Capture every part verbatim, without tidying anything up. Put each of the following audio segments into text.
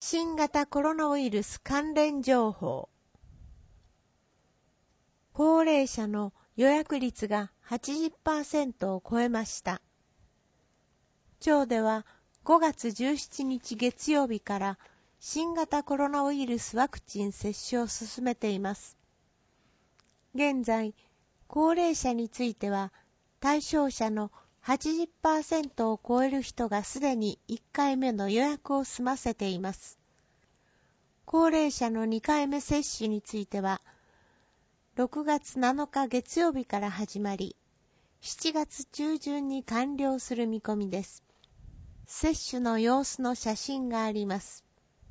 新型コロナウイルス関連情報。高齢者の予約率が はちじゅっパーセント を超えました。町ではごがつじゅうしちにち月曜日から新型コロナウイルスワクチン接種を進めています。現在、高齢者については対象者の はちじゅっパーセント を超える人がすでにいっかいめの予約を済ませています。高齢者のにかいめ接種については、ろくがつなのか月曜日から始まり、しちがつちゅうじゅんに完了する見込みです。接種の様子の写真があります。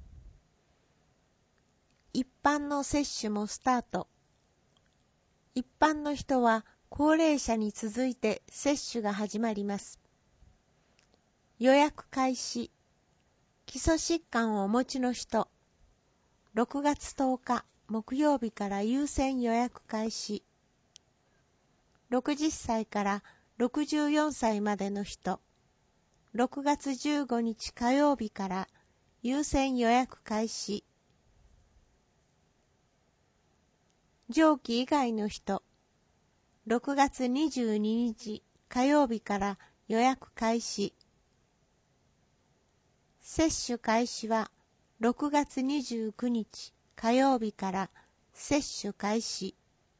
一般の接種もスタート。一般の人は高齢者に続いて接種が始まります。予約開始。基礎疾患をお持ちの人。ろくがつとおか木曜日から優先予約開始。ろくじゅっさいからろくじゅうよんさいまでの人。ろくがつじゅうごにち火曜日から優先予約開始。上記以外の人。ろくがつにじゅうににち火曜日から予約開始。接種開始はろくがつにじゅうくにち火曜日から接種開始。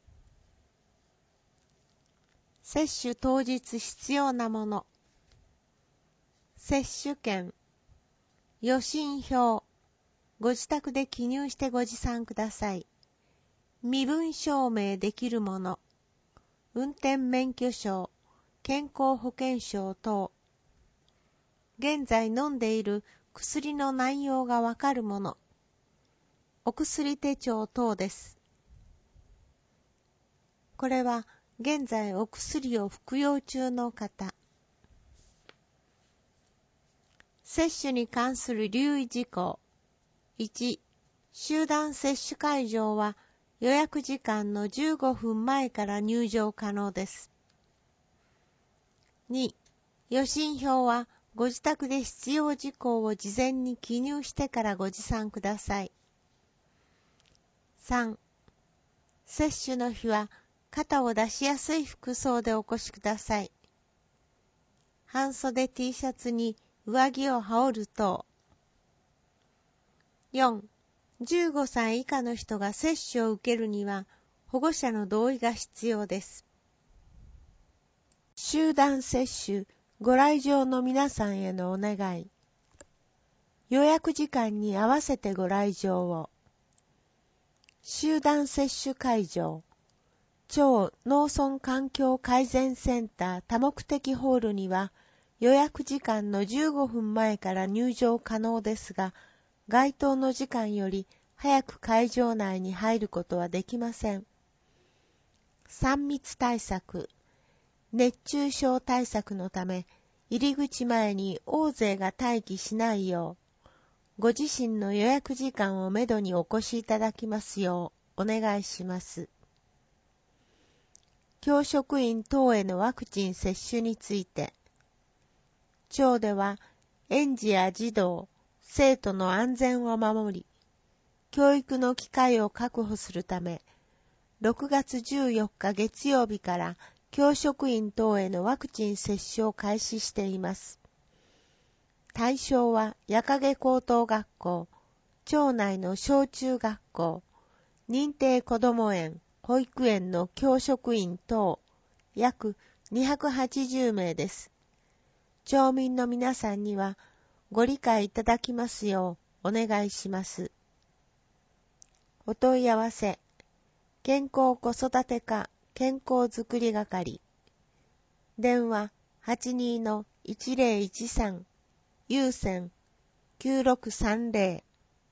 接種当日必要なもの。接種券、予診票、ご自宅で記入してご持参ください。身分証明できるもの、運転免許証、健康保険証等。現在飲んでいる薬の内容がわかるもの、お薬手帳等です。これは現在お薬を服用中の方。接種に関する留意事項。いち、集団接種会場は予約時間のじゅうごふんまえから入場可能です。に、予診票はご自宅で必要事項を事前に記入してからご持参ください。さん、接種の日は肩を出しやすい服装でお越しください。半袖 T シャツに上着を羽織る等。よん、じゅうごさい以下の人が接種を受けるには保護者の同意が必要です。集団接種ご来場の皆さんへのお願い。予約時間に合わせてご来場を。集団接種会場、町農村環境改善センター多目的ホールには予約時間のじゅうごふんまえから入場可能ですが、該当の時間より早く会場内に入ることはできません。さん密対策、熱中症対策のため、入り口前に大勢が待機しないよう、ご自身の予約時間をめどにお越しいただきますようお願いします。教職員等へのワクチン接種について、町では園児や児童、生徒の安全を守り、教育の機会を確保するため、ろくがつじゅうよっか月曜日から教職員等へのワクチン接種を開始しています。対象は矢影高等学校、町内の小中学校、認定こども園、保育園の教職員等、約にひゃくはちじゅうめいです。町民の皆さんにはご理解いただきますようお願いします。お問い合わせ、健康子育て課健康づくり係、電話 はちにーのいちぜろいちさん、有線きゅうろくさんぜ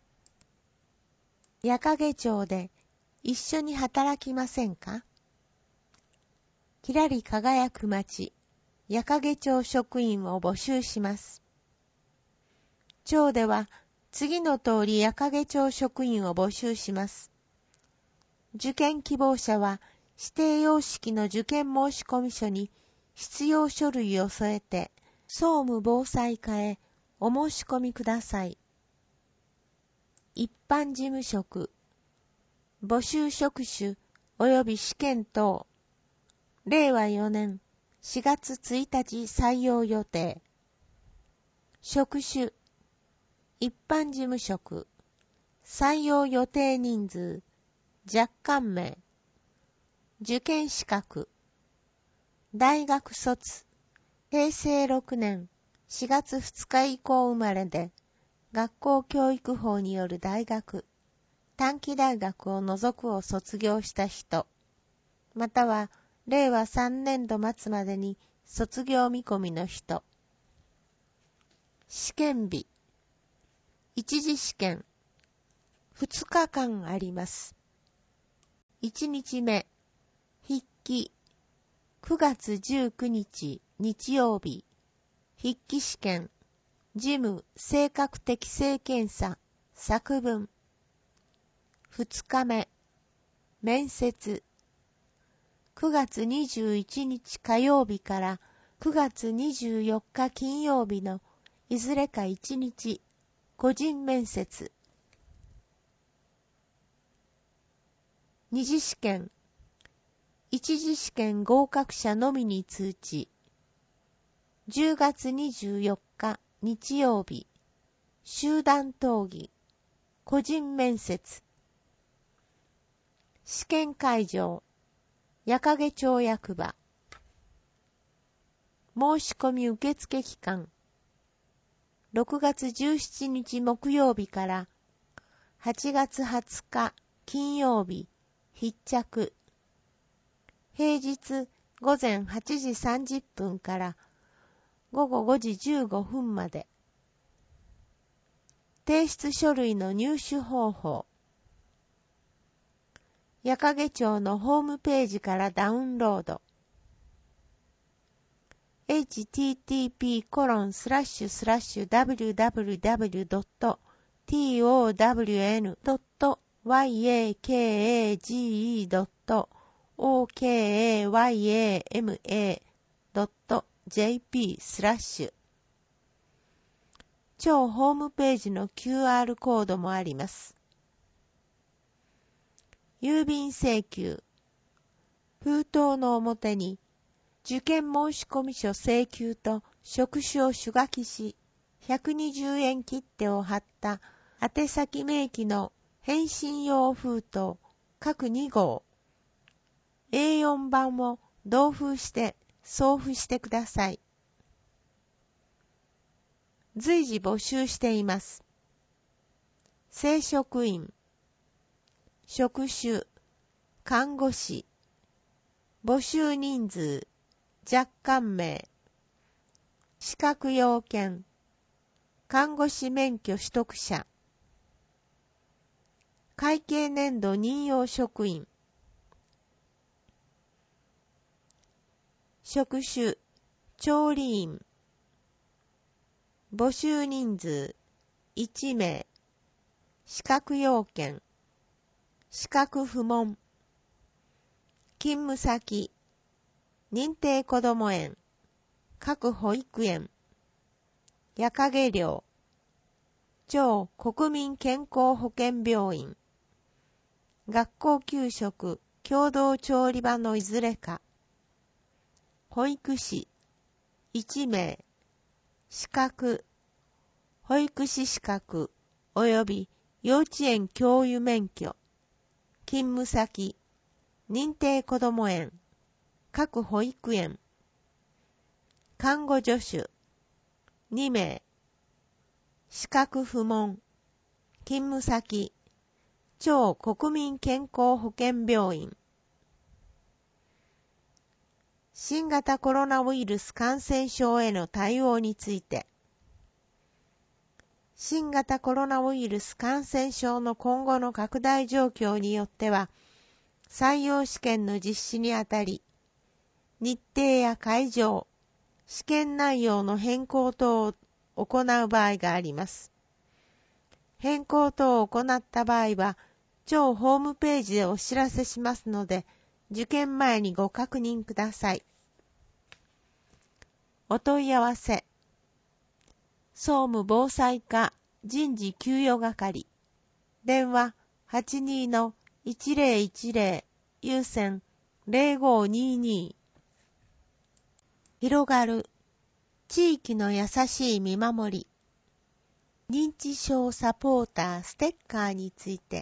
ろ。矢影町で一緒に働きませんか？きらり輝く町、矢影町職員を募集します。町では次の通り矢影町職員を募集します。受験希望者は指定様式の受験申込書に必要書類を添えて総務防災課へお申し込みください。 一般事務職、募集職種及び試験等、れいわよねんしがつついたち採用予定。職種、一般事務職、採用予定人数、若干名、受験資格、大学卒、へいせいろくねんしがつふつか以降生まれで、学校教育法による大学、短期大学を除くを卒業した人、またはれいわさんねんど末までに卒業見込みの人。試験日、一次試験、ふつかかんあります。いちにちめ、筆記、くがつじゅうくにち日曜日、筆記試験、事務性格適性検査、作文。ふつかめ、面接、くがつにじゅういちにち火曜日からくがつにじゅうよっか金曜日のいずれかいちにち、個人面接。二次試験、一次試験合格者のみに通知。じゅうがつにじゅうよっか日曜日、集団討議、個人面接。試験会場、矢掛町役場。申し込み受付期間、ろくがつじゅうしちにち木曜日からはちがつはつか金曜日、必着。平日ごぜんはちじさんじゅっぷんからごごごじじゅうごふんまで。提出書類の入手方法。矢掛町のホームページからダウンロード。エイチティーティーピーコロンスラッシュスラッシュダブリューダブリューダブリュードットトワンドットワイエーケーエージーイードットオーケーエーワイエーエムエードットジェーピースラッシュ。超ホームページの キューアール コードもあります。郵便請求。封筒の表に受験申込書請求と職種を手書きし、ひゃくにじゅうえん切手を貼った宛先明記の返信用封筒各にごう。エーよん 版を同封して送付してください。随時募集しています。正職員、職種、看護師、募集人数、若干名、資格要件、看護師免許取得者、会計年度任用職員、職種、調理員、募集人数、いちめい、資格要件、資格不問、勤務先、認定こども園、各保育園、矢掛寮、町国民健康保険病院、学校給食共同調理場のいずれか、保育士、いちめい、資格、保育士資格及び幼稚園教諭免許、勤務先、認定こども園、各保育園、看護助手、にめい、資格不問、勤務先、町国民健康保険病院。新型コロナウイルス感染症への対応について、新型コロナウイルス感染症の今後の拡大状況によっては、採用試験の実施にあたり、日程や会場、試験内容の変更等を行う場合があります。変更等を行った場合は、町ホームページでお知らせしますので、受験前にご確認ください。お問い合わせ。総務防災課人事給与係電話 はちにーのいちぜろいちぜろ 有線 ゼロごにーにー。広がる地域の優しい見守り。認知症サポーターステッカーについて。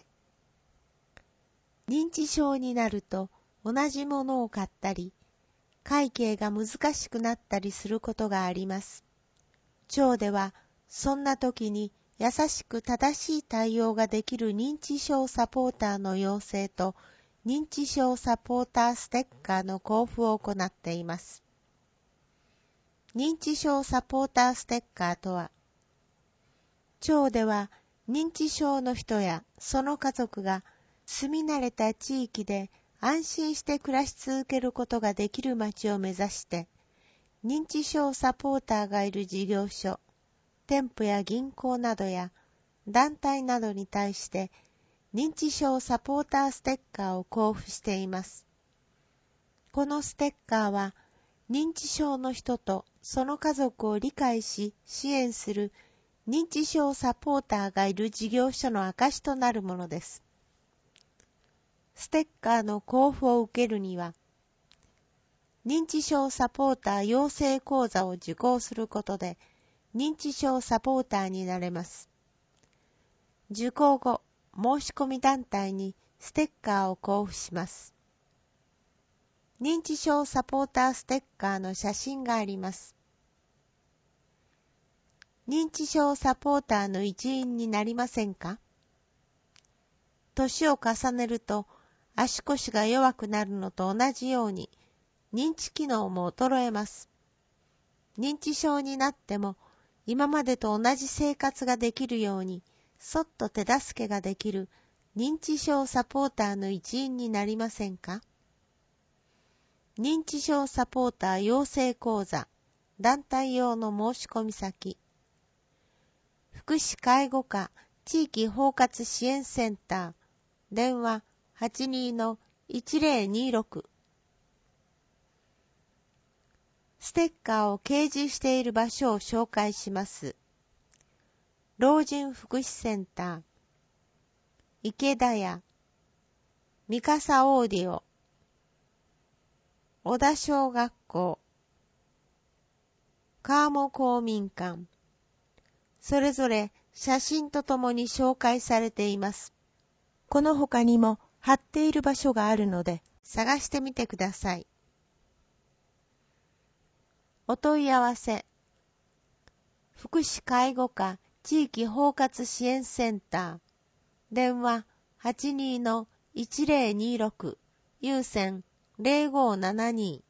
認知症になると同じものを買ったり、会計が難しくなったりすることがあります。町ではそんな時に優しく正しい対応ができる認知症サポーターの養成と認知症サポーターステッカーの交付を行っています。認知症サポーターステッカーとは、町では認知症の人やその家族が住み慣れた地域で安心して暮らし続けることができる町を目指して、認知症サポーターがいる事業所、店舗や銀行などや団体などに対して認知症サポーターステッカーを交付しています。このステッカーは認知症の人とその家族を理解し支援する認知症サポーターがいる事業所の証となるものです。ステッカーの交付を受けるには、認知症サポーター養成講座を受講することで認知症サポーターになれます。受講後、申し込み団体にステッカーを交付します。認知症サポーターステッカーの写真があります。認知症サポーターの一員になりませんか？年を重ねると足腰が弱くなるのと同じように認知機能も衰えます。認知症になっても今までと同じ生活ができるようにそっと手助けができる認知症サポーターの一員になりませんか？認知症サポーター養成講座団体用の申し込み先、福祉介護課地域包括支援センター、電話 はちにーのいちぜろにーろく。ステッカーを掲示している場所を紹介します。老人福祉センター、池田屋、三笠オーディオ、小田小学校、川面公民館、それぞれ写真とともに紹介されています。この他にも貼っている場所があるので探してみてください。お問い合わせ、福祉介護課地域包括支援センター、電話 はちにーのいちぜろにーろく、有線 ゼロごななに